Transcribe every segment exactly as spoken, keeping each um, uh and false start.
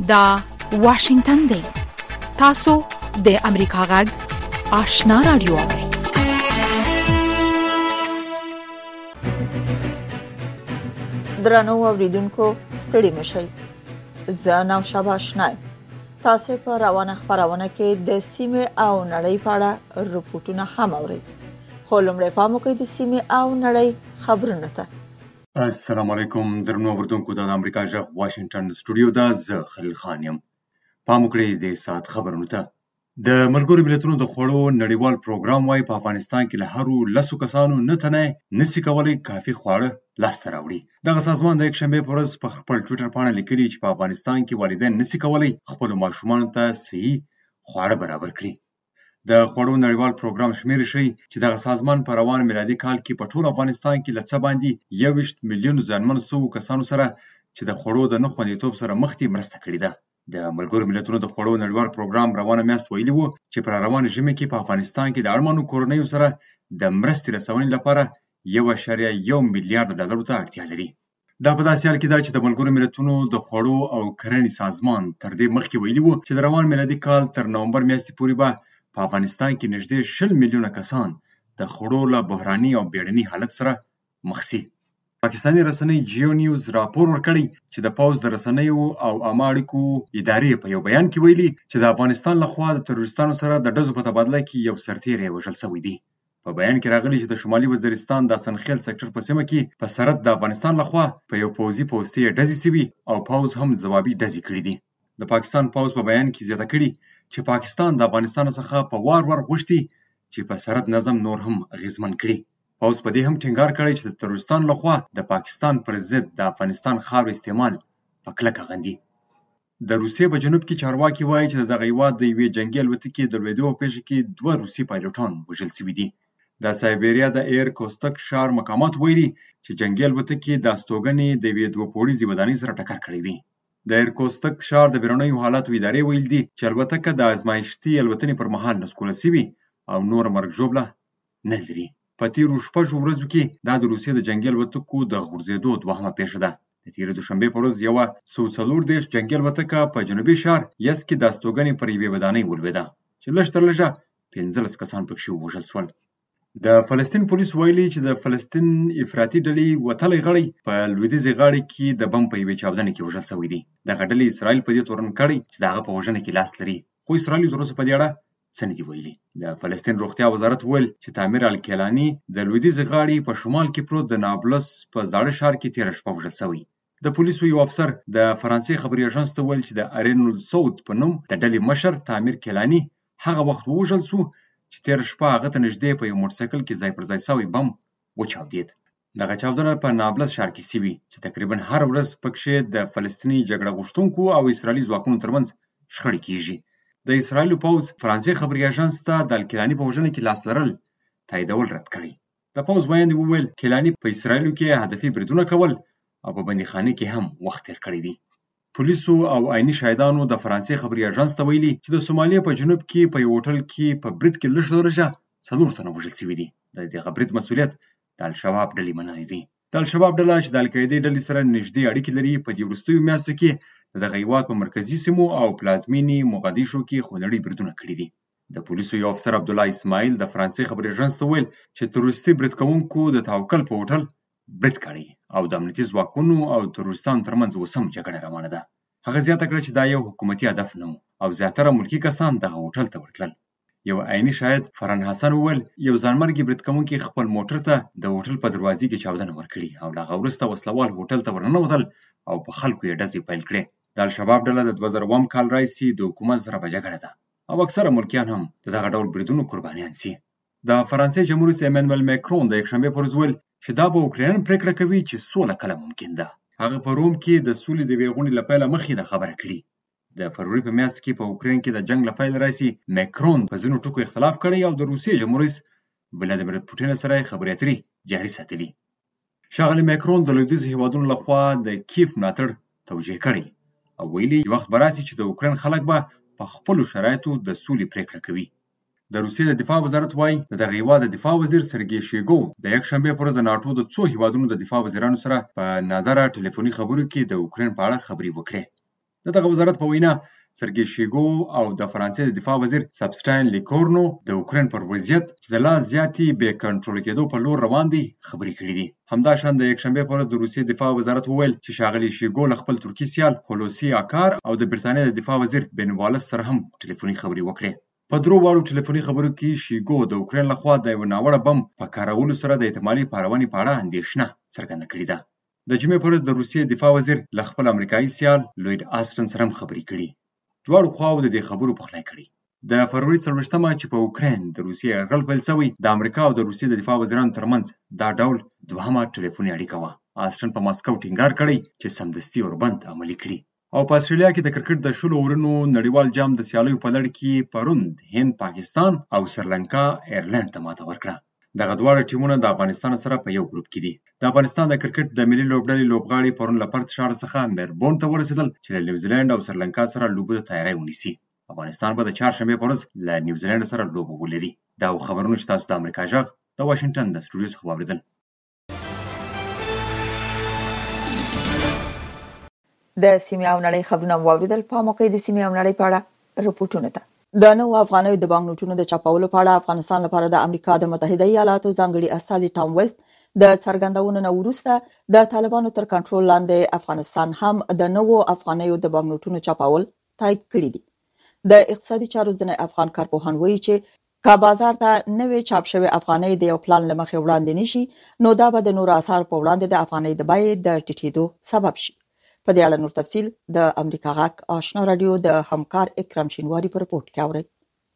دا واشنگتن دی. تاسو د امریکا غږ آشنا رادیو اورئ. درنو اوریدونکو ستړي مشئ. زه نوشابه آشنا یم. تاسو په روانه خبرونه کې د سیمه او نړۍ په اړه رپورټونه هم اورئ. خو لومړی پام وکړئ د سیمه او نړۍ خبرونه ته. السلام علیکم درنو اوریدونکو، د امریکا غږ واشنگټن سټوډیو دا زه خلیل خان یم. پام وکړئ د سات خبرونه ته. د ملګرو ملتونو د خوړو نړیوال پروګرام وايي په افغانستان کې له هرو لسو کسانو نه تنه نسی کولای کافي خواړه لاسته راوړي. دغه سازمان د یکشنبه په ورځ په خپل ټوئیټر باندې لیکلي چې په افغانستان کې والدین نسی کولای خپل ماشومانو ته صحي خواړه برابر کړي. د خوړو نړیوال پروګرام شمیر شي چې دغه سازمان په روان میلادي کال کې په ټول افغانستان کې لڅ باندې یو ویشت میلیون ځانمن سو کسانو سره چې د خوړو د نه خوندیتوب سره مخ دي مرسته کړې ده. د ملګرو ملتونو د خوړو نړیوال پروګرام روانه میاشت ویلي وو چې پر روان ژمي کې په افغانستان کې د اړمنو کورنیو سره د مرستې رسونې لپاره یو اعشاریه یو میلیارډ ډالرو ته اړتیا لري. دا په داسې حال کې ده چې د ملګرو ملتونو د خوړو او کرنې سازمان تر دې مخکې ویلي وو چې د روان میلادي کال تر نومبر میاشتې پورې به په افغانستان کې نږدې شل میلیونه کسان د خوړو له بحراني او بیړني حالت سره مخ شي. پاکستاني رسنۍ جیو نیوز راپور ورکړی چې د پوځ د رسنیو او عامه اړیکو ادارې په یو بیان کې ویلي چې د افغانستان لخوا د تروریستانو سره د ډزو په تبادله کې یو سرتیری وژل شوی دی. په بیان کې راغلی چې د شمالي وزیرستان د سنخیل سېکټر په سیمه کې په سرحد د افغانستان لخوا په یو پوځي پوستې ډزې شوي او پوځ هم ځوابي ډزې کړې دي. د پاکستان پوځ په بیان کې زیاته کړي چې پاکستان د افغانستان څخه په وار وار غوښتي چې په سرحد نظم نور هم اغیزمن کړي. پوځ په دې هم ټینګار کړی چې د تروریستانو لخوا د پاکستان پر ضد د افغانستان خاورې استعمال په کلکه غندي. د روسیې په جنوب کې چارواکي وایي چې دغه هیواد د یوې جنګي الوتکې د لوېدو په پیښه کې دوه روسي پایلوټان وژل شوي دي. د سایبریا د ایر کوستک ښار مقامات ویلي چې جنګي الوتکې د استوګنې د یوې دوه پوړیزې ودانۍ سره ټکر کړی دی. د ایر کوستک ښار د بیرونیو حالاتو ادارې ویل دي چې الوتکه د ازمایښتي الوتنې پر مهال نسکوره شوې او نور مرګ ژوبله نه لري. په تیرو شپږو ورځو کې دا د روسیې د جنګي الوتکو د غورځېدو دوهمه پیښه ده. د تیرې دوشنبې په ورځ یوه سوه څلور دېرش جنګي الوتکه په جنوبي ښار یزد کې د استوګنې پر یوې ودانۍ ولوېده چې لږ تر لږه پنځلس کسان پکښې ووژل شول. د فلسطین پولیس ویلي چې د فلسطین افراطي ډلې وتلی غړی په لویدیځې غاړې کې د بم په یوې چاودنې کې وژل شوی دی. دغه ډلې اسرائیل په دې تورن کړی چې د هغه په وژنه کې لاس لري، خو اسرائیل تر اوسه په دې اړه څه نه دي ویلي. د فلسطین روغتیا وزارت ویل چې تعمیر الکیلاني د لویدیځې غاړې په شمال کې پروت د نابلس په زاړه ښار کې تېره شپه وژل شوی. د پولیسو یو افسر د فرانسې خبري اژانس ته ویل چې د ارینول سعود په نوم د ډلې مشر تعمیر کیلاني هغه وخت ووژل شو چې تېره شپه هغه ته نږدې په یو موټرسایکل کې ځای پر ځای شوی بم وچاودېد. دغه چاودنه په نابلس ښار کې شوې چې تقریبا هر ورځ پکښې د فلسطیني جګړه غوښتونکو او اسرائیلي ځواکونو ترمنځ شخړې کېږي. د اسرائیلو پوځ فرانسې خبري اژانس ته د الکیلاني په وژنه کې لاس لرل تاییدول رد کړی. د پوځ بیان وویل کیلاني په اسرائیلو کې هدفي بریدونه کول او په بندیخانه کې هم وخت تېر کړی دی. پولیسو او عیني شاهدانو د فرانسې خبري اژانس ته ویلي چې د سومالیا په جنوب کې په یو هوټل کې په برید کې لږ تر لږه څلور تنه وژل شوي دي. د دغه برید مسؤلیت د الشباب ډلې منلی دی. د الشباب ډله چې د القاعدې ډلې سره نږدې اړیکې لري په دې وروستیو میاشتو کې د دغه هیواد په مرکزي سیمو او پلازمینې موغادیشو کې خونړي بریدونه کړي دي. د پولیسو یو افسر عبدالله اسماعیل د فرانسې خبري اژانس ته ویل چې تروریستي برید کوونکو د توکل په هوټل برید کړی او د امنیتي ځواکونو او تروریستانو ترمنځ اوس هم جګړه روانه ده. هغه زیاته کړه چې دا یو حکومتي هدف نه و او زیاتره ملکي کسان دغه هوټل ته ورتلل. یو عیني شاهد فرهان حسن وویل یو ځانمرګي برید کوونکي خپل موټر ته د هوټل په دروازې کې چاودنه ورکړي او له هغه وروسته وسلوال هوټل ته ورننوتل او په خلکو یې ډزې پیل کړې. د الشباب ډله د دوه زره اووم کال راهیسې د حکومت سره په جګړه ده او اکثره ملکیان هم د دغه ډول بریدونو قربانیان شي. د فرانسې جمهور رئیس ایمانوئل ماکرون د یکشنبې په ورځ ویل چې دا به اوکراین پرېکړه کوي چې سوله کله ممکن ده. هغه په روم کې د سولې د یوې غونډې له پیله مخکې دا خبره کړې. د فروری په میاشت کې په اوکراین کې د جنگ له پیل راځي ماکرون په ځینو ټکو اختلاف کړی او د روسیې جمهور رئیس ولادیمیر پوتین سره خبرې اترې جاري ساتلي. ښاغلی ماکرون د لویدیځو هیوادونو لخوا د کیف ملاتړ توجیه کړی او ویلي وخت به راسي چې د اوکراین خلک به په خپلو شرایطو د سولې پرېکړه کوي. د روسیې د دفاع وزارت وایي د دغه هیواد د دفاع وزیر سرګی شویګو د یکشنبې په ورځ د ناټو د څو هیوادونو د دفاع وزیرانو سره په نادره ټلیفوني خبرو کې د اوکراین په اړه خبرې وکړې. د د دغه وزارت په وینا سرګي شیګو او د فرانسې د دفاع وزیر سبسټاین لیکورنو د اوکراین پر وضعیت چې د لا زیاتې بې کنټرول کېدو په لور روان دي خبرې کړې دي. همداشان د یکشنبې پر ورځ د روسیې دفاع وزارت وویل چې ښاغلي شیګو له خپل ترکي سیال هولوسی اکار او د برتانیې د دفاع وزیر بن والس سره هم ټلیفوني خبرې وکړې. په درو واړو ټلیفوني خبرو کې شیګو د اوکراین لخوا د یو ناوړه بم په کارولو سره د احتمالي پارونې په اړه اندېښنه څرګنده کړې ده. د جمعې پر ورځ د روسیې دفاع وزیر له خپل امریکایي سیال لوید آسټن سره هم خبرې کړې. دواړو خواو د دې خبرو پخلی کړي. د فروری څلوېښتمه چې په اوکراین د روسیې یرغل پیل شوی د امریکا او د روسیې د دفاع وزیرانو ترمنځ دا ډول دوهمه ټلیفوني اړیکه وه. آسټن په ماسکو ټینګار کړی چې سمدستي اوربند عملي کړي. او په استرالیا کې د کرکټ د شلو اورونو نړیوال جام د سیالیو په لړ کې پروند هند پاکستان او سریلانکا ایرلند ته ماته ورکړه. دغه دواړه ټیمونه د افغانستان سره په یو ګروپ کې دي. د افغانستان د کرکټ د ملي لوبډلې لوبغاړي پرون له پرت ښار څخه ملبورن ته ورسېدل چې له نیوزیلند او سریلانکا سره لوبو ته تیاری ونیسي. افغانستان به د چهارشنبې په ورځ له نیوزیلند سره لوبه ولري. دا خبرونه چې تاسو د امریکا غږ د واشنگټن د سټوډیو څخه واورېدل. د سیمې او نړۍ خبرونه واوریدل. په موقع د سیمې او نړۍ په اړه رپورټونه ده. د نو افغانیو د بانک نوټونو د چاپولو په اړه افغانستان لپاره د امریکا د متحده ایالاتو ځانګړي استازي ټام ویسټ د څرګندونو نه وروسته د طالبانو تر کنټرول لاندې افغانستان هم د نو افغانیو د بانک نوټونو چاپول تایید کړي دي. د اقتصادي چارو ځینې افغان کارپوهان وایي چې که بازار ته نوې چاپ شوی افغانۍ د یو پلان لمخې وړاندې نشي نو دا به د نورو اسعارو په وړاندې د افغانۍ د بیې د ټیټېدو سبب شي. په دې اړه نور تفصیل د امریکا غږ آشنا رادیو د همکار اکرام شینواری په رپورت کې اورئ.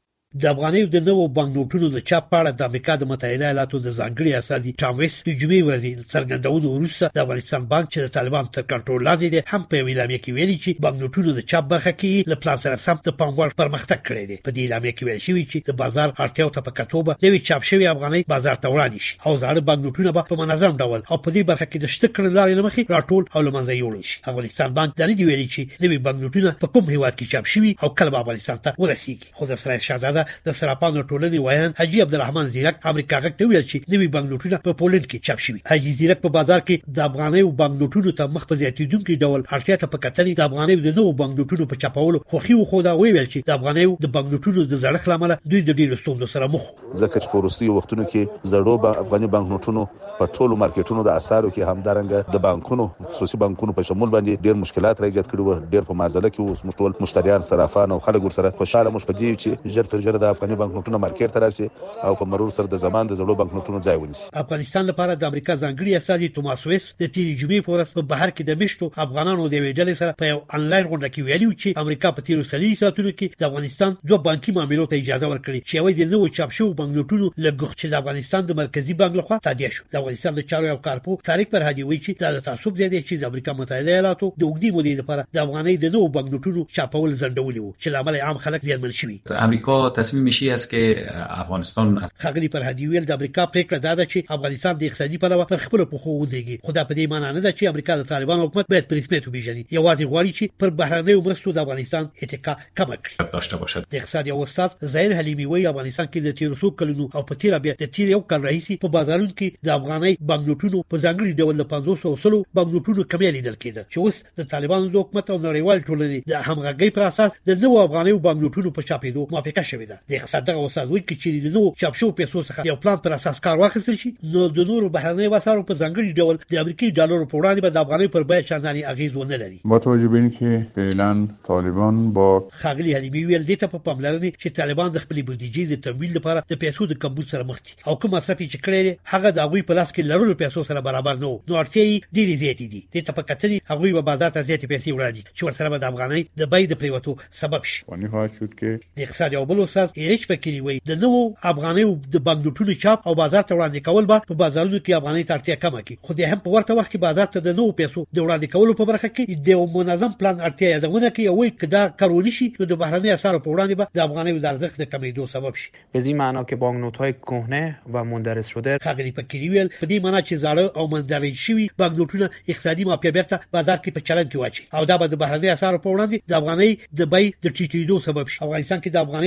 د افغانیو د نوو بانک نوټونو د چاپ په اړه د امریکا د متحده ایالاتو د ځانګړي استازي ټام ویسټ د جمعې ورځې څرګندونو وروسته د افغانستان بانک چې د طالبانو تر کنټرول لاندې دی هم په اعلامیه کې ویلي چې بانک نوټونو د چاپ برخه کې له پلان سره سم د پام وړ پرمختګ کړی دی. په دې اعلامیه کې ویل شوی چې د بازار اړتیاو ته په کتو به نوې چاپ شوی افغانۍ بازار ته وړاندې شي او زاړه بانک نوټونه به په منظم ډول او په دې برخه کې د شته کړنلارې له مخې راټول او له منځه یوړل شي. افغانستان بانک دا نه دی ویلي چې نوې بانک نوټونه په کوم هیواد کې چاپ شوي او کله به افغانستان ته ورسیږي. خو د اسرائیل شهزاده د سراپانو ټولنې وایان حاجی عبدالرحمن زیرک امریکا غږ ته ویل چې نوې بانک نوټونه په پولند کې چاپ شوي. حاجی زیرک په بازار کې د افغانیو بانک نوټونو ته مخ په زیاتېدونکي ډول اړتیا ته په کتنې د افغانیو د نوو بانک نوټونو په چاپولو خوښي وښوده. ویل چې د افغانیو د بانک نوټونو د زړښت له امله دوی د ډېرو ستونزو سره مخ ځکه چې په وروستیو وختونو کې زړو افغاني بانک نوټونو په ټولو مارکیټونو د اسعارو کې همدارنګه د بانکونو خصوصي بانکونو په شمول باندې ډېر مشکلات راځي کړي وو. ډېر په مازله کې اوس ټول مشتریان صرافان او خلک ورسره خوشاله مش پدې چې ژر تر ژره د افغاني بانک نوټونو مارکیټ ته راسي او په مرور سره د زمان د زړو بانک نوټونو ځای ونیسي. افغانستان لپاره د امریکا ځانګړي استازي توماس ویس د تیری جمعې په ورځ په بهر کې د مشتو افغانانو د ویډل سره په یو انلاین غونډه کې ویلي چې امریکا په تیرو سلي ساتونو کې د افغانستان دوه بانکي معاملو ته اجازه ورکړي چې یو د نوو چاپ شوو بانک نوټونو لګښت چې د افغانستان د مرکزی بانک لخوا تادیه شو. د افغانستان د چارو او کارپو طارق فرهادي وایي چې دا د تعصب زیاده چې د امریکا متحده ایالاتو د وګړي مودې لپاره د افغانۍ د نوو بانک نوټونو چاپول زندولي وو چې لامل عام خلک زیانمن شوي. امریکا تصمیمش این است که افغانستان خغلی پر هدی ویل د امریکا پریکړه دا ده چې افغانستان د اقتصادي پلوه پر خپل پخو ودرېږي. خو دا په دې معنی نه ده چې امریکا د طالبان حکومت باید په رسمیت وپیژني. یوازې غواړي چې پر بهرنیو مرستو د افغانستان اتکا کم کړي داشته باشد. د اقتصاد یو استاد زهیر حلیمی وایي افغانستان کې د تیر څو کلونو او په تیر بیا د تیر یو کال راهیسي په بازارونو کې د افغانۍ بانک نوټونو په ځانګړي ډول د پنځوس او سلو بانک نوټونو کمی لیدل کېده چې اوس د طالبانو د حکومت او نړیوال ټولنې د همغږۍ پر اساس د نوو افغانۍ بانک نوټونو په چاپېدو موافقه شوې ده. د اقتصاد دغه استاد وایي چې د نوو چاپ شوو پیسو څخه یو پلان پر اساس کار واخیستل شي نو د نورو بهرنیو اسعارو په ځانګړي ډول د امریکایي ډالرو په وړاندې به د افغانۍ پر بیه چندانې اغیز ونه لري. با توجه به اینکه فعلا طالبان با خاغلی حلیمی ویل دې ته په پاملرنې چې طالبان د خپلې بودیجې د تمویل لپاره د پیسو د کمبود سره مخ دي او کوم مصرف چې کړی هغه د هغوی په لاس کې لرلو پیسو سره برابر نه نو اړتیا یې ډېرې زیاتې دي. دې ته په کتنې هغوی به بازار ته زیاتې پیسې وړاندې چې ورسره به د افغانۍ د بیې د پریوتو سبب شي. واني خواهد شد که د اقتصاد یو بل استاد ایریچ فکري وایي د نوو افغانیو د بانک نوټونو چاپ او بازار ته وړاندې کول به په بازارونو کې افغانۍ ته اړتیا کمه کړي. خو د هم په ورته وخت کې بازار ته د نوو پیسو د وړاندې کولو په برخه کې د یو منظم پلان اړتیا یادونه کوي او وایي که دا کار ونشي نو د بهرني اسعارو په وړاندې به د افغانیو د ارزښت د کمیدو سبب شي. به این معنا که بانک نوت‌های کهنه و مندرس شده خغلی فکري ویل په دې معنا چې زاړه او مندرج شوي بانک نوټونه اقتصادي مافیا بیرته بازار کې په چلن کې واچي او دا به د بهرني اسعارو په وړاندې د افغانۍ د بیې د ټیټېدو سبب شي. افغانستان کې د افغانیو د بانک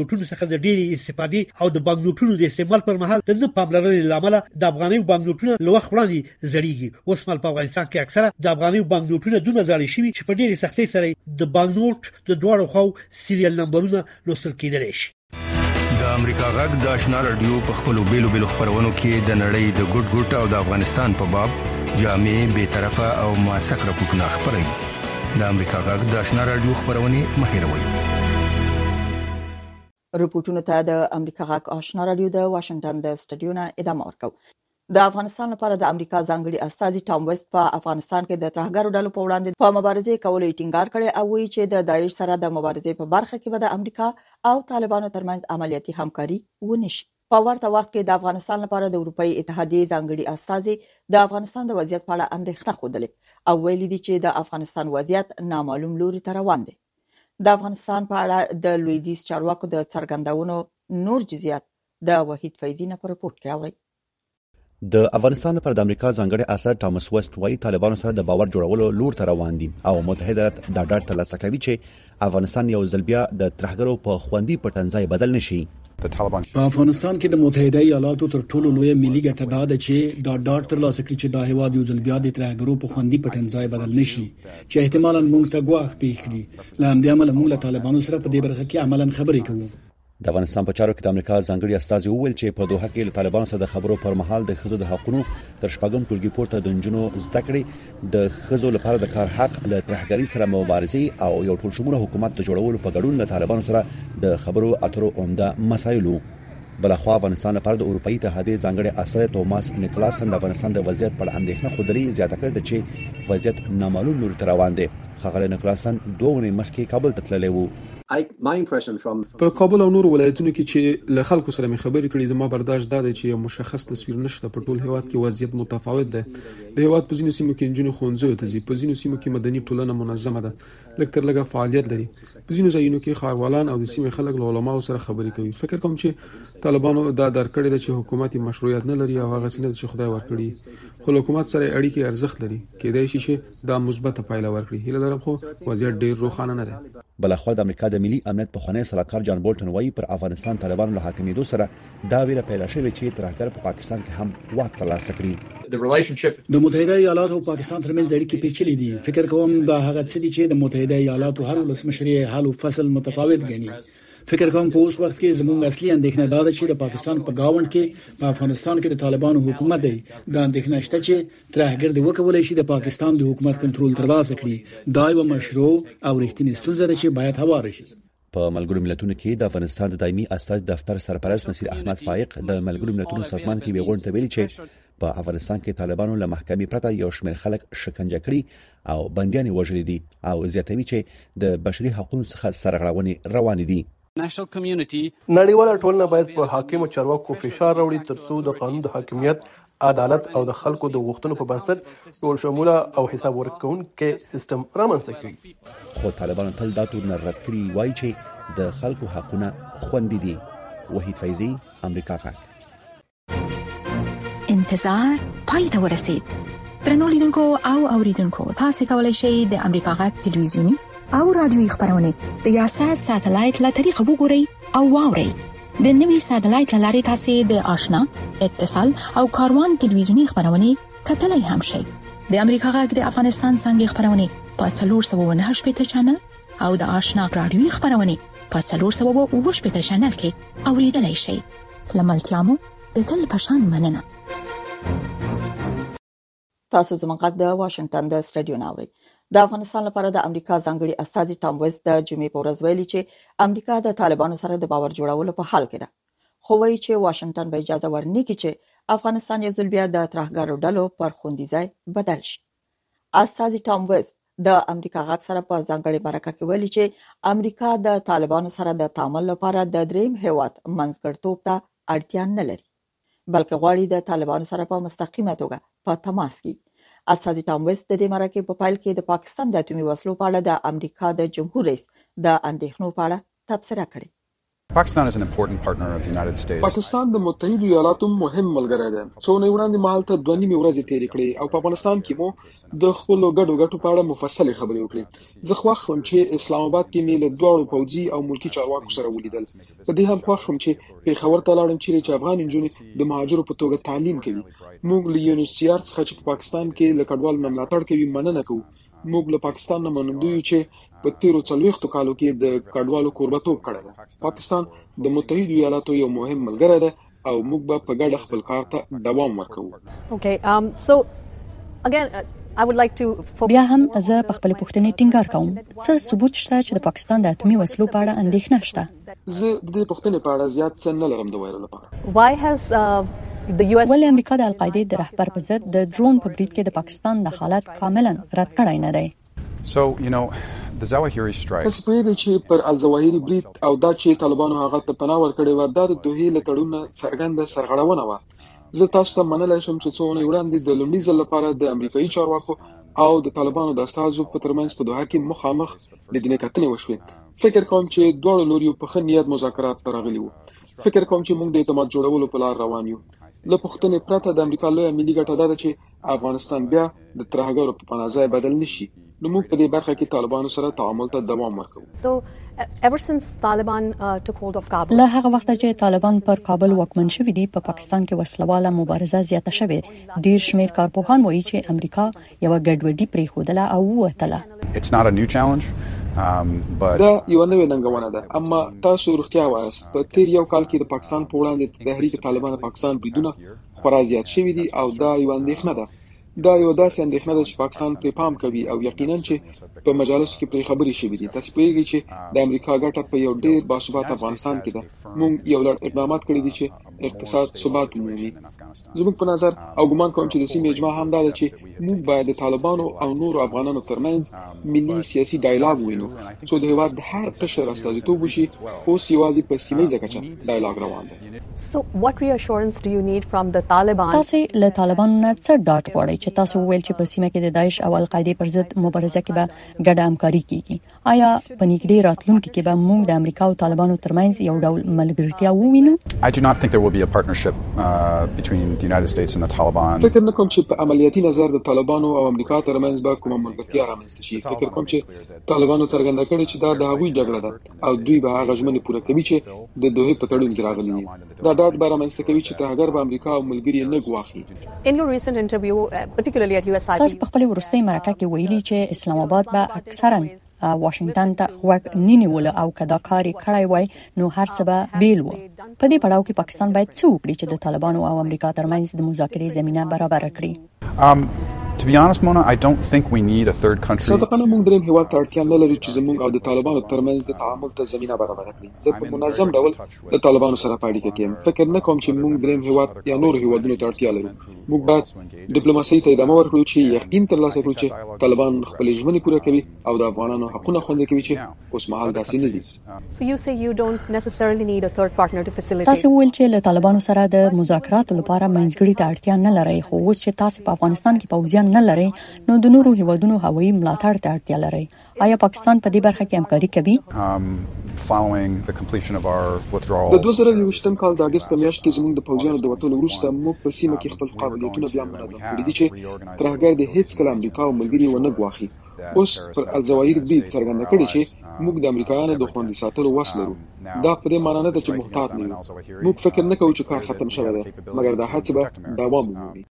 بانکنوټونو څخه د ډېری استفادې او د بانکنوټونو د استعمال پر مهال د نه پاملرنې لامل د افغاني بانکنوټونو له وخت وړاندې زړیږي. اوس مهال په افغانستان کې اکثره د افغاني بانکنوټونو دونه زړې شوي چې په ډېرې سختۍ سره د بانکنوټ د دواړو خواو سیریل نمبرونه لوستل کېدلی شي. د امریکا غږ د آشنا رادیو په خپلو بیلو بیلو خبرونو کې د نړۍ د ګډ ګډ او د افغانستان په باب جامع بے طرفه او موثق راپورټونه خبري. د امریکا غږ د آشنا رادیو خبرونه مهیروي. رپورټونو ته د امریکا غږ آشنا رادیو د واشنگټن د سټډیو نه ادامه ورکو. د افغانستان لپاره د امریکا ځانګړي استازي ټام ویسټ په افغانستان کې د ترهګرو ډلو په وړاندې په مبارزې کولو ټینګار کړی او وایي چې د داعش سره د مبارزې په برخه کې به د امریکا او طالبانو ترمنځ عملیاتي همکاري ونشي. په ورته وخت کې د افغانستان لپاره د اروپאי اتحادیې ځانګړي استازي د افغانستان د وضعیت په اړه اندېښنه خوده او ویلي دي چې د افغانستان وضعیت نامعلوم لوري ته روان دی. د افغانستان په اړه د لویدیځ چارواکو د څرګندونو نور جزئیات د وحید فیضی نه په رپورت کې اوري. د افغانستان لپاره د امریکا ځانګړي استازي ټامس ویسټ وايي طالبانو سره د باور جوړولو لور ته روان دي او متحده ایالات دا ډاډ ترلاسه کوي چې افغانستان یو ځل بیا د ترهګرو په خوندي پټنځای بدل نشي. په افغانستان کې د متحده ایالاتو تر ټولو لوی ملي ګټه دا ده چې دا ډاډ ترلاسه کړي چې دا هیواد یو ځل بیا د ترهګرو په خوندي پټنځای بدل نشي چې احتمالاً موږ ته ګواښ پیښ کړي. له همدې امله موږ له طالبانو سره په دې برخه کې عملاً خبرې کوو. د افغانستان په چارو کې د امریکا ځانګړي استازي وویل چې په دوحه کې له طالبانو سره د خبرو پر مهال د ښځو د حقوقو تر شپږم ټولګي پورته د نجونو زده کړې د ښځو لپاره د کار حق له ترهګرۍ سره مبارزې او یو ټول شموله حکومت د جوړولو په ګډون له طالبانو سره د خبرو اترو عمده مسایلو. بلخوا افغانستان لپاره د اروپאי اتحادیې ځانګړي استازي توماس نیکلاسن د افغانستان د وضعیت په اړه اندېښنه خوده زیاته کړې چې وضعیت نامعلوم لوري ته روان دی. خغله نیکلاسن دوه ورځې مخکې کابل ته تللی و. په کابل او نور ولایتونو کې چې له خلکو سره مې خبرې کړې زما برداشت دا دی چې یو مشخص تصویر نشته. په ټول هیواد کې وضعیت متفاوت دی. د هیواد په ځینو سیمو کې نجونې ښوونځیو ته ځي، په ځینو سیمو کې مدني ټولنه منظمه ده، لږ تر لږه فعالیت لري، په ځینو ځایونو کې ښاروالان او د سیمې خلک له علماو سره خبرې کوي. فکر کوم چې طالبانو دا درکړې ده چې حکومت مشروعیت نه لري او هغه څه چې خدای ورکړي، خو حکومت سره اړیکې ارزښت لري. کېدای شي چې دا مثبته پایله ورکړي. هیله لرم خو وضعیت ډېر روښانه نه دی. بلخوا د امریکا د ملي امنیت په خونې سلاکار جان بولټن وايي پر افغانستان طالبانو له حاکمیدو سره دا ویره پیدا شوې چې ترهګر په پاکستان کې هم واک ترلاسه کړي. د متحده ایالاتو او پاکستان ترمنځ اړیکې پیچلې دي. فکر کوم دا هغه څه دي چې د متحده ایالاتو هر ولسمشر حال او فصل متفاوت ګڼي. فکر کوم په اوس وخت کې زموږ اصلي اندېښنه دا ده چې د پاکستان په گاوند کې په افغانستان کې د طالبانو حکومت دی. دا اندېښنه شته چې ترهګر دی وکولای شي د پاکستان د حکومت کنټرول ترلاسه کړي. دا یو مشروع او رښتینی ستونزه ده چې باید هوار شي. په ملګرو ملتونو کې د افغانستان د دایمي استازي دفتر سرپرست نصیر احمد فائق د ملګرو ملتونو سازمان کې ویغون ته ویلي چې په افغانستان کې طالبانو له محکمې پرته یو شمېر خلک شکنجه کړي او بنديان وژلي دي او زیاتوي چې د بشري حقوقو څخه سرغړونې روان دي. نړیواله ټولنه باید په حاکمو چارواکو فشار راوړي ترڅو د قانون د حاکمیت، عدالت او د خلکو د غوښتنو په بنسټ ټول شموله او حساب ورکوونکی سیستم رامنځته کړي. خو طالبانو تل دا تورونه رد کړي، وایي چې د خلکو حقونه خوندي دي. وحید فیضی، امریکا غږ. انتظار پای ته ورسید. درنو لیدونکو او اوریدونکو، تاسو کولی شئ د امریکا غږ ټلویزیونی او رادیوي خبرونه د یاشات ساتلایت له طریقه وګورئ او واورئ. د نوي ساتلایت لارې تاسو د آشنا، اتصال او کاروان ټلویزیونی خبرونه کتلای هم شئ. د امریکا غږ د افغانستان څنګه خبرونه په څلور سوه و نهه شپږ چنل او د آشنا رادیوي خبرونه په څلور سوه و اووه شپږ چنل کې اوریدلای شئ. لملتيامو د تل پشان مننه. تاسو زموږ غږ د واشنگټن د سټډیو ناوړي. د افغانستان لپاره د امریکا ځانګړي استازي ټام ویسټ د جمعې په ورځ ویلي چې امریکا د طالبانو سره د باور جوړولو په حال کې ده. خو وایي چې واشنگټن به اجازه ورنکړي چې افغانستان یو ځل بیا د ترهګرو ډلو پر خوندي ځای بدل شي. استازي ټام ویسټ د امریکا غږ سره په ځانګړي مرکه کې ویلي چې امریکا د طالبانو سره د تعامل لپاره د دریم هیواد منځګړیتوب ته اړتیا نه لري، بلکې غواړي د طالبانو سره په مستقیمه توګه په تماس کې. استازي ټام ویسټ د دې مرکې په پایل کې د پاکستان د اټومي وسلو په اړه د امریکا د جمهور رئیس د اندېښنو په اړه تبصره کړې. Pakistan is an important partner of the United States. پاکستان د متحده ایالاتو مهم ملګری دی. څو نه وړاندې مهال ته دوه نیمې ورځې تېرې کړې او په افغانستان کې مو د خپلو ګډو ګټو په اړه مفصلې خبرې وکړې. زه خوښ شوم چې اسلام آباد کې مې له دواړو پوځي او ملکي چارواکو سره ولیدل. په دې هم خوښ شوم چې پېښور ته لاړم چیرې چې افغان نجونې د مهاجرو په توګه تعلیم کوي. موږ له یو ان ایچ سی آر څخه چې په پاکستان کې له کډوالو نه ملاتړ کوي مننه کوو. موږ له پاکستان نه منندوی یو چې په تیرو څلوېښتو کالو کې د کډوالو کوربتوب کړی دی. پاکستان د متحده ایالاتو یو مهم ملګری دی او موږ به په ګډه خپل کار ته دوام ورکوو. Okay, um, so again, uh, I would like to بیا هم زه په خپل پوښتنې ټینګار کوم. څه ثبوت شته چې د پاکستان د اتومي وسلو په اړه اندېښنه شته؟ زه د دې پوښتنې په اړه زیات څه نه لرم د ویلو لپاره. Why has uh, the U S ولې امریکا د القاعده د رهبر په ضد د ډرون په برید کې د پاکستان د حالت کاملا رد کړی نه دی؟ So, you know, the Zawahiri strike. تاسو پوهیږئ چې پر الزواهری برید او دا چې طالبانو هغه ته پناه ورکړې و دا د دوه له تړون څرګنده سرغړونه و. زه تاسو ته منلای شم چې څو نه وړاندې د لومړي ځل لپاره د امریکایي چارواکو او د طالبانو د استازو په ترمنځ په دوحه کې مخامخ لیدنې کتنې وشوې. فکر کوم چې دواړو لوريو په ښه نیت مذاکرات ته راغلي وو. فکر کوم چې موږ د اعتماد جوړولو په لار روان یو. له پوښتنې پرته د امریکا لویه ملي ګټه ده چې افغانستان بیا د ترهګرو په پناه ځای بدل نشي. نو موږ په دې برخه کې طالبانو سره تعامل ته دوام ورکوو. So uh, ever since Taliban uh, took hold of Kabul. له هغه وخت چې طالبان پر کابل واکمن شوي دي په پاکستان کې وسلواله مبارزه زیاته شوې. ډیر شمیر کارپوهان وایي چې امریکا یو ګډوډي پریښودله او وته. It's not a new challenge. Um, but دا یو نوې ننګونه ده اما تاسو رښتیا وایاست. په تیر یو کال کې د پاکستان په وړاندې تحریک طالبان پاکستان بریدونه خورا زیات شوي دي او دا یو اندېښنه ده. دا یو داسې اندېښنه ده چې پاکستان پرې پام کوي او یقینا چې په مجالسو کې پرې خبرې شوي دي. تاسو پوهیږئ چې د امریکا ګټه په یو ډېر باثباته افغانستان کې ده. موږ یو لړ اقدامات کړي دي چې اقتصاد ثبات ومومي. زموږ په نظر او ګمان کوم چې د سیمې اجماع هم دا ده چې موږ باید د طالبانو او نورو افغانانو ترمنځ ملي سیاسي ډایلاګ وینو چې د هېواد د هر قشر استازیتوب وشي. اوس یوازې په سیمه کچه ډایلاګ روان دی. So what reassurance do you need from the Taliban? تاسو له طالبانو نه څه ډاټ غواړئ چې تاسو ویل چې په سیمه کې د داعش او القاعده پر ضد مبارزه کې به ګډه همکاري کیږي؟ آیا په نږدې راتلونکي کې به موږ د امریکا او طالبانو ترمنځ یو ډول ملګرتیا ووینو؟ I do not think there will be a partnership uh, between the United States and the Taliban. فکر نه کوم چې په عملیاتي نظر د طالبانو او امریکا ترمنځ به کومه ملګرتیا رامنځته شي. فکر کوم چې طالبانو څرګنده کړې چې دا د هغوی جګړه ده او دوی به هغه ژمنې پوره کوي چې د دوه په تړون کې راغلي دي. دا ډاټ به رامنځته کوي چې ترهګر به امریکا او ملګري نه ګواخي. In your recent interview, uh, particularly at U S I P, تاسو په خپل ورستۍ مرکه کې ویلي چې اسلام آباد به اکثرا واشنگټن ته وګ نینیول او کدا کاری کړای وای نو هر څه به بیل و. په دې پړاو کې پاکستان باید څه وکړي چې د طالبانو او امریکا ترمنځ د مذاکرې زمينه برابر کړي؟ Um, to be honest, Mona, I don't think we need a third country. صدقانه موږ دریم هیواد ته اړتیا نه لرو چې زموږ او د طالبانو ترمنځ د تعامل ته زمينه برابر کړي. زه په منظم ډول د طالبانو سره پاړیکه کوم. فکر نه کوم چې موږ دریم هیواد یا نور هیوادونو ته اړتیا لرو. موږ باید ډیپلوماسي ته ادامه ورکړو چې یقین ترلاسه کړو چې طالبان خپل ژمنې پوره کوي او د افغانانو حقونه خوندي کوي چې اوس مهال داسې نه دي. So you say you don't necessarily need a third partner to facilitate. تاسو ویل چې له طالبانو سره د مذاکراتو لپاره منځګړي ته اړتیا نه لري، خو اوس چې تاسو په افغانستان کې پوځیان نه لري نو د نورو هیوادونو هوایي ملاتړ ته اړتیا لري. آیا پاکستان په دې برخه کې همکاري کوي؟ Um, following the completion of our withdrawal. د دوه زره یوویشتم کال د اگست په میاشت کې زموږ د پوځیانو د وټولو وروسته موږ په سیمه کې خپل قابلیتونه بیا منظم کړي دي چې ترهګر د هیڅ کله امریکا او ملګري ونه ګواخي. اوس پر الزوایر دې څرګنده کړي چې موږ د امریکایانو د خوندي ساتلو وس لرو. دا په دې معنی نه ده چې محتاط نه یو. موږ فکر نه کوو چې کار ختم شوی دی، مګر دا هڅه به دوام ومومي.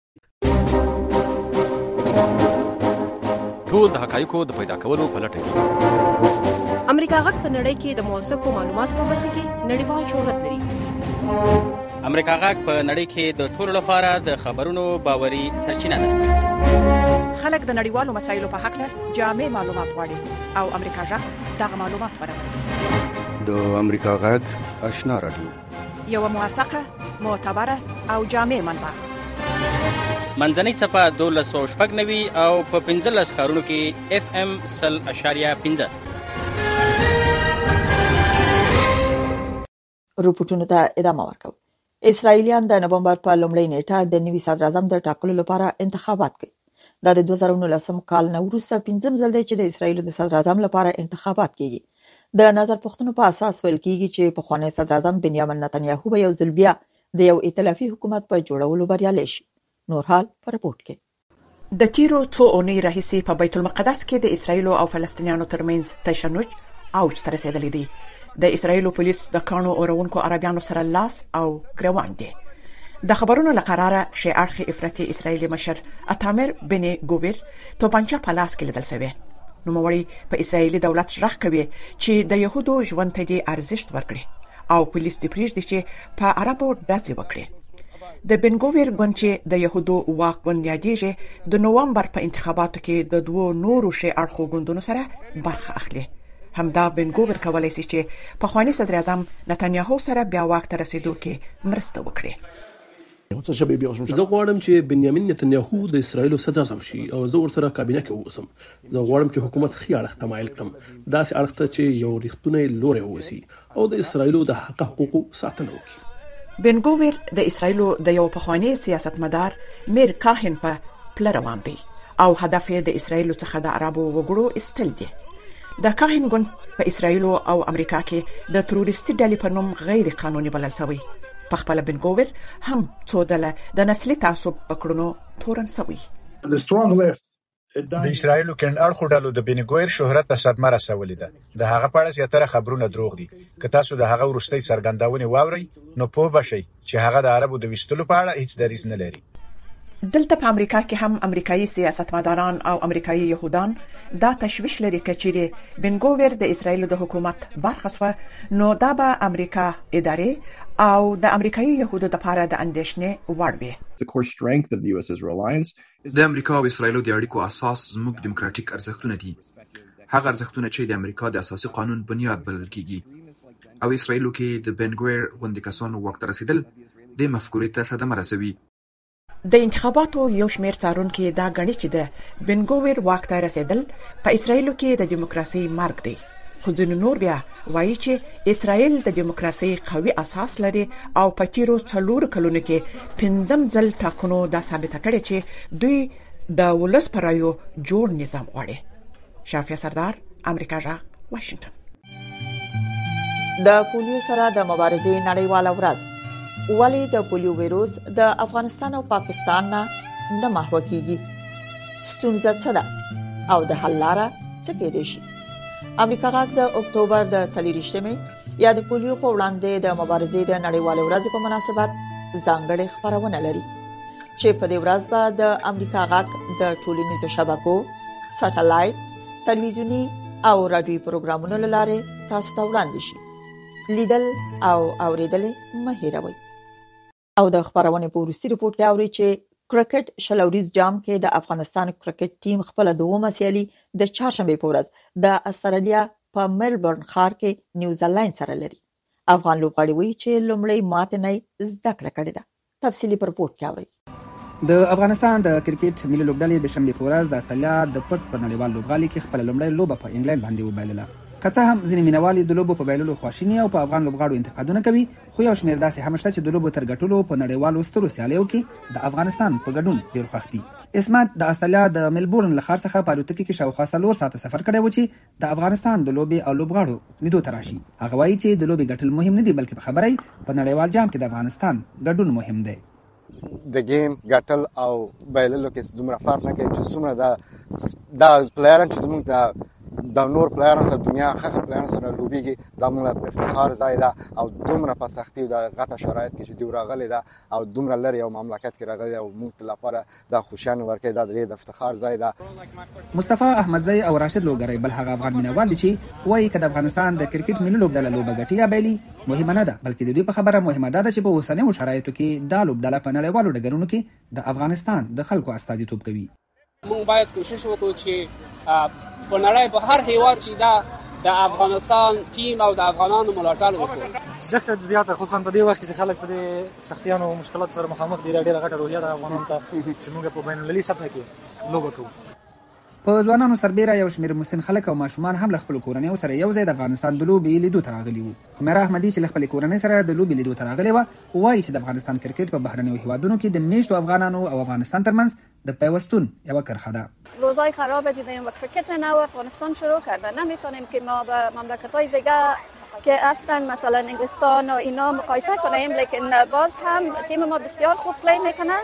ټول د حقایقو د پیدا کولو په لټه کې امریکا غږ په نړۍ کې د موثقو معلوماتو په برخه کې نړیوال شهرت لري. امریکا غږ په نړۍ کې د ټولو لپاره د خبرونو باوري سرچینه ده. خلک د نړیوالو مسایلو په اړه جامع معلومات غواړي او امریکا غږ دغه معلومات برابروي. د امریکا غږ آشنا رادیو یو موثقه، معتبره او جامع منبع. منځنۍ صفه دولس سوه شپږ نوي او په پنځلس ښارونو کې اف ام سل اشاریه پنځه. رپورټونو ته ادامه ورکوي. اسرائیلیان د نومبر په لومړۍ نیټه د نوي صدر اعظم د ټاکلو لپاره انتخابات کوي. دا د دوه زره نولسم کال نه وروسته پنځم ځل دی چې د اسرائیل د صدر اعظم لپاره انتخابات کیږي. د نظر پوښتنو په اساس ویل کیږي چې پخوانی صدر اعظم بنیامین نتنیاهو به یو ځل بیا د یو ائتلافي حکومت په جوړولو بریالی شي. نور حال په رپورت کې. د تیرو څو اونۍ راهیسې په بیت المقدس کې د اسرایل او فلسطینیانو ترمنځ تشنج اوج ته رسیدلی دی. د اسرایل پولیس د کانو اورونکو عربیانو سره لاس او ګروان دي. د خبرونو لقراره شي اړخ افراطي اسرایلی مشر اتامر بن ګوبر توپنچه په لاس کې لیدل شوی. نو موري په اسرایلی دولت ژغ کوي چې د يهودو ژوند ته دي ارزښت ورکړي او پولیس دې پریږدي چې په عربو ډزې وکړي. د بن ګوبر ګوند چې د يهودو واک ګوند یادېږي د نوامبر په انتخاباتو کې د دوو نورو شي اړخو ګوندونو سره برخه اخلي. همدا بن ګوبر کولای شي چې په خواني صدر اعظم نتنیاهو سره بیا واک ته رسیدو کې مرسته وکړي. زه غواړم چې بنیامین نتنیاهو د اسرایل صدر اعظم شي او زه ورسره کابینه کې اوسم. زه غواړم چې حکومت خي اړخ ته مایل کړم، داسې اړخ ته چې یو ریښتونی لوري ووسی او د اسرایل د حق حقوقو ساتنه وکړي. بن ګوبر د اسرایل د یو پخوانی سیاستمدار میر کاهن په پل روان دی او هدف یې د اسرایل څخه د عربو وګړو استل دي. د کاهن ګوند په اسرایل او امریکا کې د تروریستي ډلې په نوم غیر قانوني بلل شوی. په خپل بن ګوبر هم څو ځله د نسلي تعصب په کړنو تورن شوی. د اسرایل کین اړخو ډلو د بن ګوبر شهرت ته صدمه رسولې ده. د هغه په اړه زیاتره خبرونه دروغ دي. که تاسو د هغه ورستۍ څرګندونې واورئ نو پوه بشئ چې هغه د عربو د وستلو په اړه هیڅ دریځ نه لري. دلته په امریکا کې هم امریکایي سیاستمداران او امریکایي يهودان دا تشویش لري چې بن ګوبر د اسرایل د حکومت برخه شوه نو دا به امریکا ادارې او د امریکایي يهودو لپاره د اندېښنې وړ وي. د امریکا او اسرایل د اړیکو اساس زموږ دیموکراتیک ارزښتونه دي. هغه ارزښتونه چې د امریکا د اساسي قانون بنیاد بلل کیږي او اسرایل کې د بن ګوبر غوندې کسانو وخت رسیدل د مفکورې ته صدمه رسوي. د انتخاباتو یو شمېر څارونکي دا ګڼي چې د بن ګوبر واک ته رسیدل په اسرایل کې د دیموکراسي مرګ دی. خو ځینې نور بیا وایي چې اسرایل د دیموکراسي قوي اساس لري او په تیرو څلورو کلونو کې پنځم ځل ټاکنو دا ثابته کړې چې دوی د ولس پر رایو جوړ نظام غواړي. شافیه سردار، امریکا جغ، واشنگټن. د پولیو سره د مبارزې نړیواله ورځ ولی د پولیو ویروس د افغانستان او پاکستان نه نه محو کیږي. ستونزه څه ده او د حل لاره څه کېدای شي؟ امریکا غاک د اکتوبر د څلورویشتمې یا د پولیو په وړاندې د مبارزې د نړیوالې ورځې په مناسبت ځانګړې خبرونه لري چې په دې ورځ به د امریکا غاک د ټولنیزو شبکو، ساتلایت، تلویزیونی او رادیوي پروګرامونو لاره تاسو ته وړاندې شي. لیدل او اوریدل مه هیروئ. او د خبرونه په وروستي رپورت کې اوري چې کرکټ شلوریز جام کې د افغانستان کرکټ ټیم خپل دومره سیالي د چهارشنبه په ورځ د استرالیا په ملبورن ښار کې نیوزیلند سره لري. افغان لوبغاړي وایي چې لومړی ماته نه زده کړه کړې ده. تفصیلی په رپورت کې اوري. د افغانستان د کرکټ ملي لوبډلې د شنبه په ورځ د استرالیا د پټ په نړیوال لوبغالي کې خپل لومړی لوبه په انګلند باندې وبایلله. که څه هم ځینې مینوالي د لوبو په بایللو خواشیني او په افغان لوبغاړو انتقادونه کوي، خو یو شمېر داسې هم شته چې د لوبو تر ګټلو په نړیوالو سترو سیالیو کې د افغانستان په ګډون ډېر خوښ دي. اسمت د استرالیا د ملبورن له ښار څخه په الوتکې کې شاوخوا څلور ساعته سفر کړی و چې د افغانستان د لوبې او لوبغاړو لیدو ته راشي. هغه وایي چې د لوبې ګټل مهم نه دي بلکې په خبره په نړیوال جام کې د افغانستان ګډون مهم دی. د گیم ګټل او بایللو کې دومره فرق نه کوي چې څومره د د پلیران چې زموږ د د نور پلیرانو سره دنیا خخه پلیرانو سره لوبیږي دا موږ افتخار ځای ده او دومره په سختي او د غټه شرایط کې چې دوی راغلي ده او دومره لري او مملکت کې راغلي او موږ لپاره د خوشحالي ورکړي دا د افتخار ځای ده. مصطفی احمدزی او راشد لوګری بل هغه افغان مینوال دي چې وایي که د افغانستان د کرکټ ملي لوبډله لوبه ګټي یا بایلي مهمه نه ده بلکې د دوی په خبره مهمه ده چې په اوسنیو شرایطو کې دا لوبډله په نړیوالو ډګرونو کې د افغانستان د خلکو استازیتوب کوي. موږ باید کوشش وکړو چې په نړۍ په هر هیواد چې دا د افغانستان ټیم او د افغانانو ملاتړ وکړو. زخت زیاته خصوصا په دې وخت کې خلک په دې سختیانو او مشکلاتو سره مخامخ دي. ډېره غټه روحیه د افغانانو ته چې موږ په بین المللي سطح کې لوبه کوو. په ځوانانو سربېره یو شمېر مسن خلک او ماشومان هم له خپلو کورنیو سره یو ځای د افغانستان د لوبې لیدو ته راغلي وو. عمره احمدي چې له خپلې کورنۍ سره د لوبې لیدو ته راغلې وه وایي چې د افغانستان کرکټ په بهرنیو هیوادونو کې د میشتو افغانانو او افغانستان ترمنځ د پیوستون یوه کرښه ده. روزای خراب دیدیم و کرکت نو افغانستان شروع کرده. نمیتونیم که ما با مملکت‌های دیگه که هستن مثلا انگلستان و اینا مقایسه کنیم، لیکن باز هم تیم ما بسیار خوب پلی میکنن.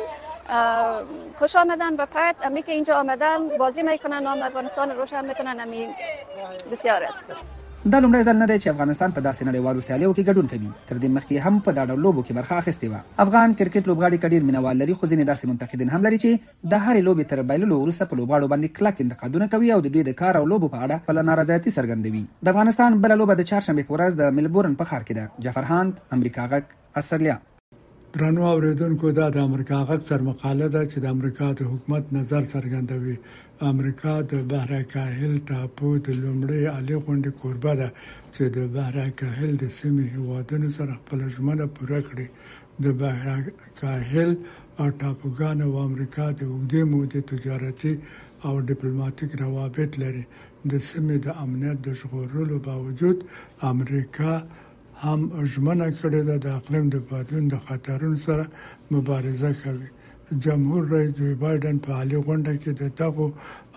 خوش آمدن به پرت امی که اینجا آمدن بازی میکنن، نام افغانستان روشن میکنن، امی بسیار است. دا لومړی ځل نه دی چې افغانستان په داسې نړیوالو سیالیو کې ګډون کوي. تر دې مخکې هم په دا ډول لوبو کې برخه اخیستې وه. افغان کرکټ لوبغاړي که ډېر مینوال لري، خو ځینې داسې منتقدین هم لري چې د هرې لوبې تر بایللو وروسته په لوبغاړو باندې کلک انتقادونه کوي او د دوی د کار او لوبو په اړه خپله نارضایتي څرګندوي. د افغانستان بله لوبه د چهارشنبې په ورځ د ملبورن په ښار کې ده. جعفر هاند، امریکا غږ، استرالیا. درنو اوریدونکو، دا د امریکا غږ سر مقاله ده چې د امریکا د حکومت نظر څرګندوي. امریکا د بحر کاهل ټاپو د لومړۍ عالي غونډې کوربه ده چې د بحر کاهل د سیمې هیوادونو سره خپل ژمنه پوره کړي. د بحر کاهل او ټاپوګانو او امریکا د اوږدې مودې تجارتي او ډیپلوماټیک روابط لري. د سیمې د امنیت د ژغورلو باوجود امریکا هم ژمنه کړې ده د اقلیم د بدلون د خطرونو سره مبارزه کوي. جمهور رئیس جو بایدن په عالي غونډه کې د دغو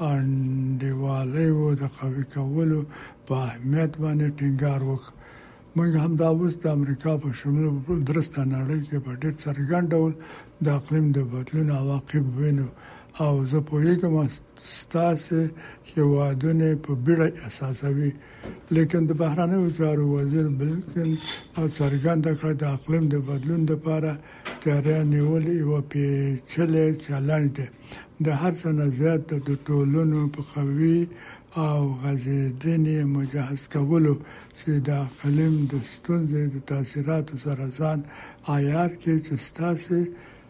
انډیوالیو د قوي کولو په اهمیت باندې ټینګار وکړ. موږ هم دا اوس د امریکا په شمول درسته نړۍ کې په ډېر څرګند ډول د اقلیم د بدلون عواقب وینو او زه پوهیږم ستاسې هیوادونه په بیړه احساسوي، لیکن د بهرنیو چارو وزیر بلکن څرګنده کړه د اقلیم د بدلون لپاره تیاری نیول یو پیچلی چلنج دی. د هر څه نه زیات د ټولنو په قوي او غځېدنې مجهز کولو چې د اقلیم د ستونزې د تاثیراتو سره ځان عیار کړي چې ستاسې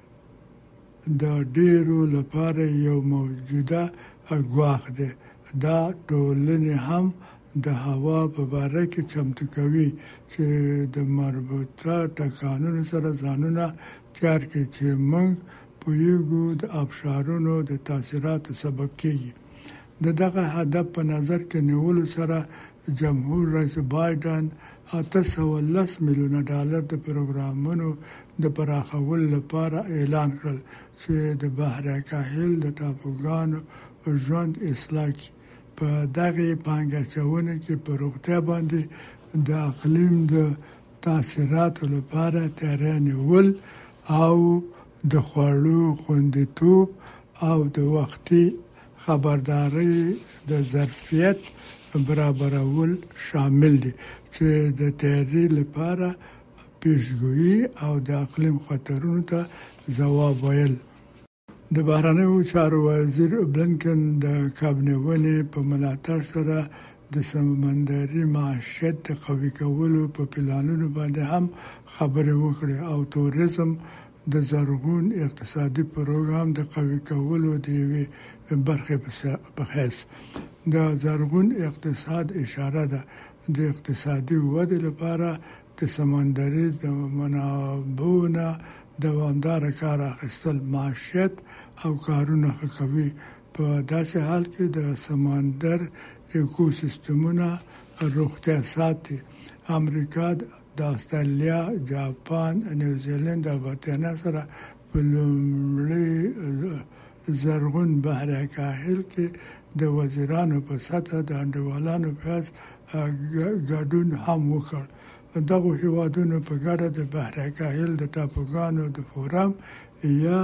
د ډیرو لپاره یو موجوده ګواښ دی. دا ټولنې هم د هوا په باره کې چمتو کوي چې د مربوطه ټکانونو سره ځانونه تیار کړي چې موږ پوهیږو د ابشارونو د تاثیراتو سبب کیږي. د دغه هدف په نظر کې نیولو سره جمهور رئیس بایدن اته سوه لس میلیونه ډالر د پروګرامونو د پراخولو لپاره اعلان کړل چې د بحر کاهل د ټاپوګانو ژوند اصلاح کړي. په دغه پانګه اچونه کې په روغتیا باندې د اقلیم د تاثیراتو لپاره تیاری نیول او د خوړو خوندیتوب او د وختي خبرداري د ظرفیت برابرول شامل دي چې د تیاری لپاره پیشګویي او د اقلیم خطرونو ته ځواب ویل. د بهرنیو چارو وزیر بلنکن د کابینې په ملاتړ سره د سمندري معیشت قوي کولو په پلانونو باندې هم خبرې وکړې او توریزم د زرغون اقتصادي پروګرام د قوي کولو د یوې برخې په حیث د زرغون اقتصاد اشاره ده د اقتصادي ودې لپاره د سمندري د منابعو نه دوامدار کار اخیستل معیشت او کارونه ښه کوي. په داسې حال کې د سمندر ایکوسیستمونه روغتیا ساتي. امریکا د استرالیا، جاپان، نیوزیلند او برتانیا سره په لومړي زرغون بحر کاهل کې د وزیرانو په سطح د انډیوالانو په ګډون هم وکړ. دغه هیوادونو په ګډه د بحر کاهل د ټاپوګانو د فورم یا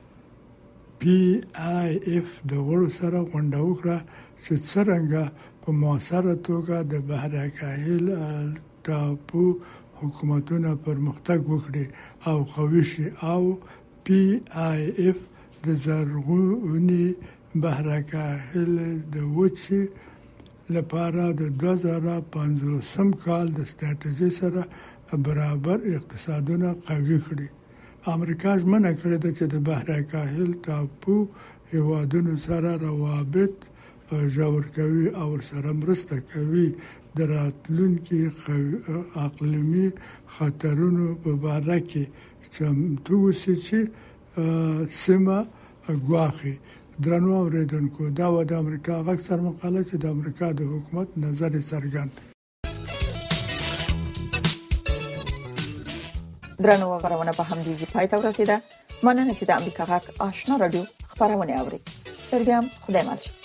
پی آی اف د غړو سره غونډه وکړه چې څرنګه په مؤثره توګه د بحر کاهل ټاپو حکومتونه پرمختګ وکړي او قوي شي او پی آی اف د زرغونی بحر کاهل د وچې لپاره د دوه زره پنځوسم کال د ستراتیژي سره برابر اقتصادونه قوي کړي. امریکا ژمنه کړې ده چې د بحر کاهل ټاپو هیوادونو سره روابط ژور کوي او سره مرسته کوي د راتلونکي اقلیمي خطرونو په اړه کې چمتو وسي چې سیمه ګواښي. درنو اوریدونکو دا و د امریکا غږ سر مقاله چې د امریکا د حکومت نظر څرګند. درنو خبرونه په همدې ځای پای ته ورسیده. مننه چې د امریکا غږ آشنا رادیو خبرونه اوري. تر بیا خدای مل.